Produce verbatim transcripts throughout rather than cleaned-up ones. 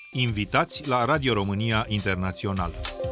Invitați la Radio România Internațional.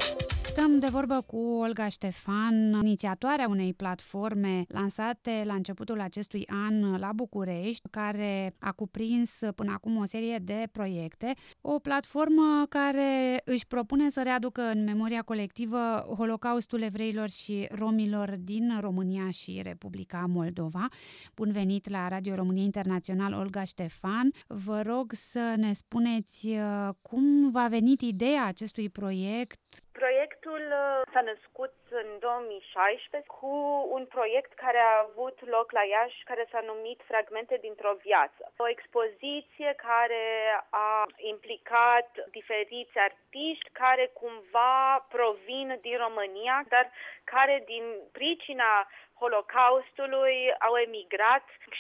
Stăm de vorbă cu Olga Ștefan, inițiatoarea unei platforme lansate la începutul acestui an la București, care a cuprins până acum o serie de proiecte. O platformă care își propune să readucă în memoria colectivă Holocaustul evreilor și romilor din România și Republica Moldova. Bun venit la Radio România Internațional, Olga Ștefan. Vă rog să ne spuneți cum v-a venit ideea acestui proiect. Proiectul s-a născut în două mii șaisprezece cu un proiect care a avut loc la Iași, care s-a numit Fragmente dintr-o viață. O expoziție care a implicat diferiți artiști care cumva provin din România, dar care din pricina Holocaustului au emigrat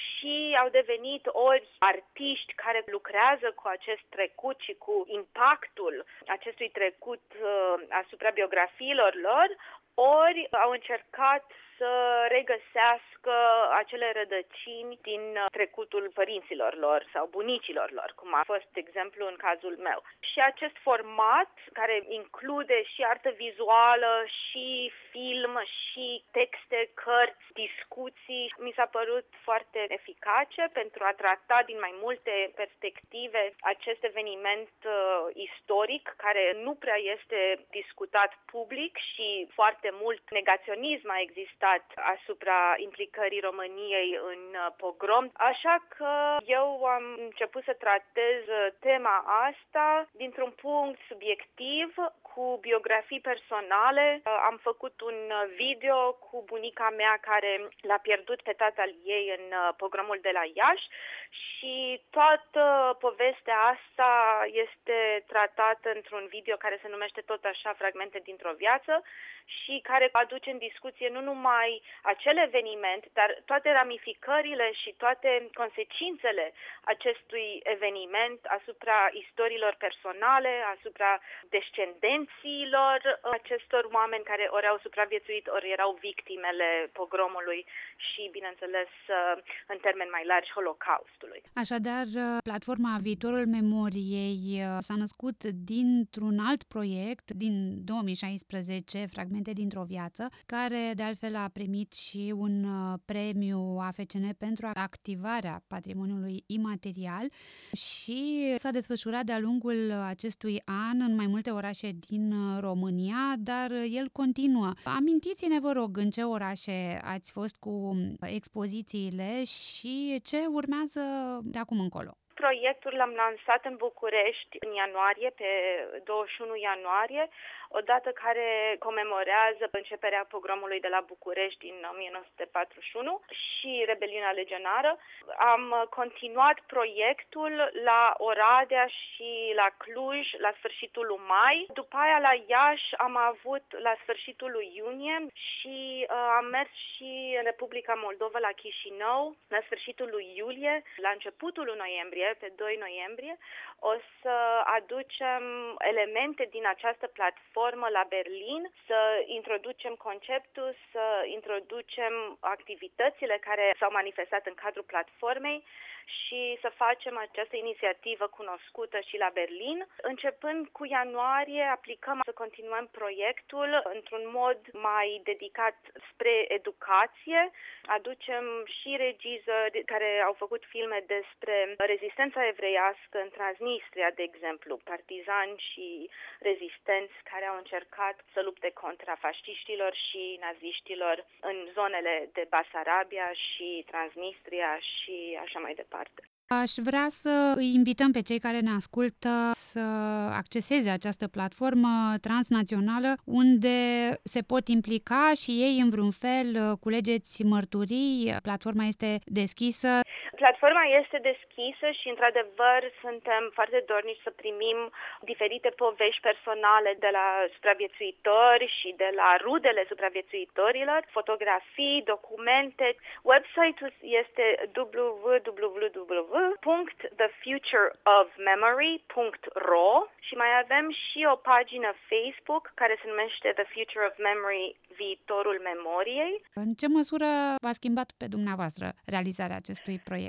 și au devenit ori artiști care lucrează cu acest trecut și cu impactul acestui trecut uh, asupra biografiilor lor, ori au încercat să regăsească acele rădăcini din trecutul părinților lor sau bunicilor lor, cum a fost exemplu în cazul meu. Și acest format, care include și artă vizuală, și film, și texte, cărți, discuții, mi s-a părut foarte eficace pentru a trata din mai multe perspective acest eveniment uh, istoric, care nu prea este discutat public și foarte mult negaționism a existat asupra implicării României în pogrom. Așa că eu am început să tratez tema asta dintr-un punct subiectiv, cu biografii personale. Am făcut un video cu bunica mea care l-a pierdut pe tatăl ei în pogromul de la Iași și toată povestea asta este tratată într-un video care se numește tot așa Fragmente dintr-o viață și care aduce în discuție nu numai acel eveniment, dar toate ramificările și toate consecințele acestui eveniment asupra istoriilor personale, asupra descendenților acestor oameni care ori au supraviețuit, ori erau victimele pogromului și, bineînțeles, în termeni mai largi, Holocaustului. Așadar, platforma Viitorul Memoriei s-a născut dintr-un alt proiect din două mii șaisprezece, Fragmente dintr-o viață, care de altfel a primit și un premiu A F C N pentru activarea patrimoniului imaterial și s-a desfășurat de-a lungul acestui an în mai multe orașe din România, dar el continuă. Amintiți-ne, vă rog, în ce orașe ați fost cu expozițiile și ce urmează de acum încolo. Proiectul l-am lansat în București în ianuarie, pe douăzeci și unu ianuarie, o dată care comemorează începerea pogromului de la București din o mie nouă sute patruzeci și unu și rebeliunea legionară. Am continuat proiectul la Oradea și la Cluj la sfârșitul lui mai. După aia la Iași am avut la sfârșitul lui iunie și uh, am mers și în Republica Moldova la Chișinău la sfârșitul lui iulie. La începutul lui noiembrie, pe doi noiembrie, o să aducem elemente din această platformă la Berlin, să introducem conceptul, să introducem activitățile care s-au manifestat în cadrul platformei și să facem această inițiativă cunoscută și la Berlin. Începând cu ianuarie, aplicăm să continuăm proiectul într-un mod mai dedicat spre educație. Aducem și regizori care au făcut filme despre rezistența evreiască în Transnistria, de exemplu, partizani și rezistenți care au încercat să lupte contra fasciștilor și naziștilor în zonele de Basarabia și Transnistria și așa mai departe. Aș vrea să îi invităm pe cei care ne ascultă să acceseze această platformă transnațională unde se pot implica și ei în vreun fel, culegeți mărturii, platforma este deschisă. Platforma este deschisă și, într-adevăr, suntem foarte dornici să primim diferite povești personale de la supraviețuitori și de la rudele supraviețuitorilor, fotografii, documente. Website-ul este w w w punct the future of memory punct r o și mai avem și o pagină Facebook care se numește The Future of Memory, Viitorul Memoriei. În ce măsură v-a schimbat pe dumneavoastră realizarea acestui proiect?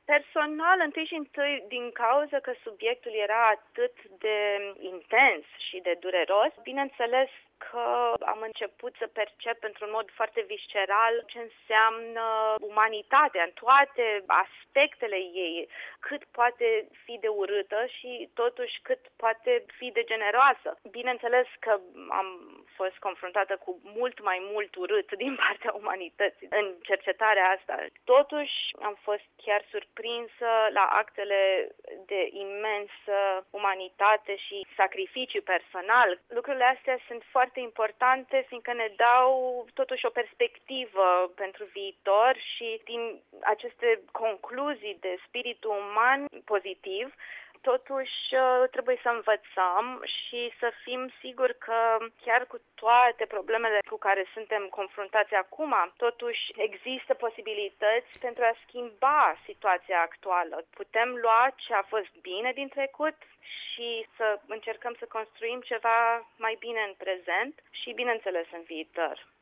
Personal, întâi și întâi, din cauza că subiectul era atât de intens și de dureros, bineînțeles că am început să percep într-un mod foarte visceral ce înseamnă umanitatea în toate aspectele ei, cât poate fi de urâtă și totuși cât poate fi de generoasă. Bineînțeles că am fost confruntată cu mult mai mult urât din partea umanității în cercetarea asta. Totuși am fost chiar surprinsă la actele de imensă umanitate și sacrificiu personal. Lucrurile astea sunt foarte importante, fiindcă ne dau totuși o perspectivă pentru viitor și din aceste concluzii de spiritul uman pozitiv, totuși trebuie să învățăm și să fim siguri că chiar cu toate problemele cu care suntem confruntați acum, totuși există posibilități pentru a schimba situația actuală. Putem lua ce a fost bine din trecut și să încercăm să construim ceva mai bine în prezent și, bineînțeles, în viitor.